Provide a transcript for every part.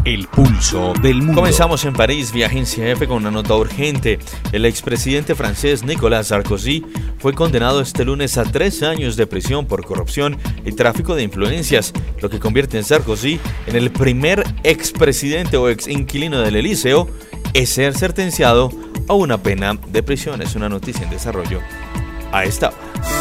El pulso del mundo. Comenzamos en París vía Agencia F con una nota urgente. El expresidente francés Nicolas Sarkozy fue condenado este lunes a 3 años de prisión por corrupción y tráfico de influencias, lo que convierte a Sarkozy en el primer expresidente o ex inquilino del Elíseo en ser sentenciado a una pena de prisión. Es una noticia en desarrollo a esta hora.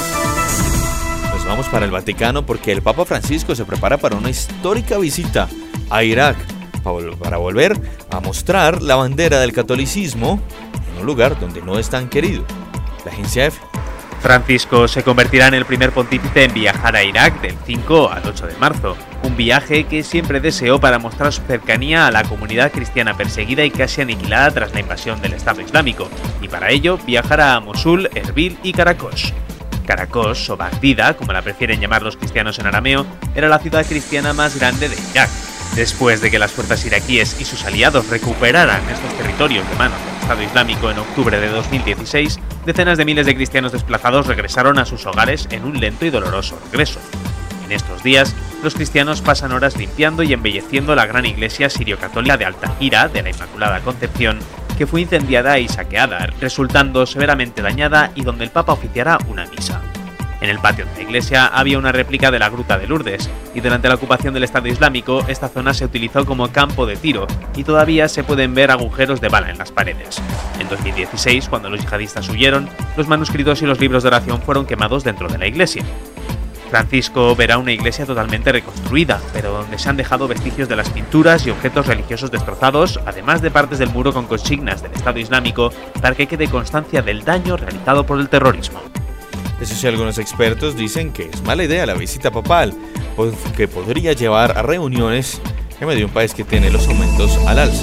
Nos vamos para el Vaticano porque el Papa Francisco se prepara para una histórica visita a Irak para volver a mostrar la bandera del catolicismo en un lugar donde no es tan querido. La Agencia F. Francisco se convertirá en el primer pontífice en viajar a Irak del 5 al 8 de marzo, un viaje que siempre deseó para mostrar su cercanía a la comunidad cristiana perseguida y casi aniquilada tras la invasión del Estado Islámico, y para ello viajará a Mosul, Erbil y Caracas. Caracas, o Bagdida, como la prefieren llamar los cristianos en arameo, era la ciudad cristiana más grande de Irak. Después de que las fuerzas iraquíes y sus aliados recuperaran estos territorios de manos del Estado Islámico en octubre de 2016, decenas de miles de cristianos desplazados regresaron a sus hogares en un lento y doloroso regreso. En estos días, los cristianos pasan horas limpiando y embelleciendo la gran iglesia sirio-católica de Al-Tahira de la Inmaculada Concepción, que fue incendiada y saqueada, resultando severamente dañada y donde el Papa oficiará una misa. En el patio de la iglesia había una réplica de la Gruta de Lourdes, y durante la ocupación del Estado Islámico esta zona se utilizó como campo de tiro y todavía se pueden ver agujeros de bala en las paredes. En 2016, cuando los yihadistas huyeron, los manuscritos y los libros de oración fueron quemados dentro de la iglesia. Francisco verá una iglesia totalmente reconstruida, pero donde se han dejado vestigios de las pinturas y objetos religiosos destrozados, además de partes del muro con consignas del Estado Islámico, para que quede constancia del daño realizado por el terrorismo. Eso sí, algunos expertos dicen que es mala idea la visita papal, porque podría llevar a reuniones en medio de un país que tiene los aumentos al alza.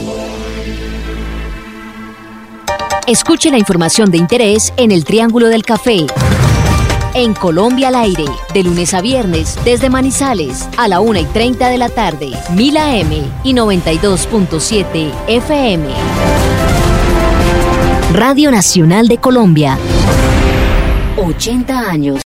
Escuche la información de interés en el Triángulo del Café. En Colombia al aire, de lunes a viernes, desde Manizales, a la 1:30 de la tarde, 1000 AM y 92.7 FM. Radio Nacional de Colombia. 80 años.